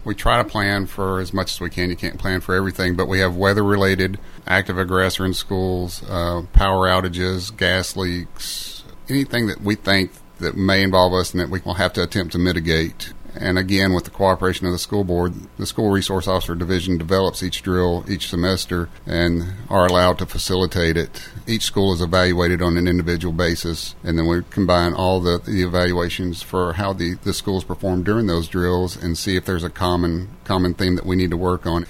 We try to plan for as much as we can. You can't plan for everything, but we have weather-related, active aggressor in schools, power outages, gas leaks, anything that we think that may involve us and that we will have to attempt to mitigate. And again, with the cooperation of the school board, the School Resource Officer Division develops each drill each semester and are allowed to facilitate it. Each school is evaluated on an individual basis, and then we combine all the evaluations for how the schools perform during those drills and see if there's a common theme that we need to work on.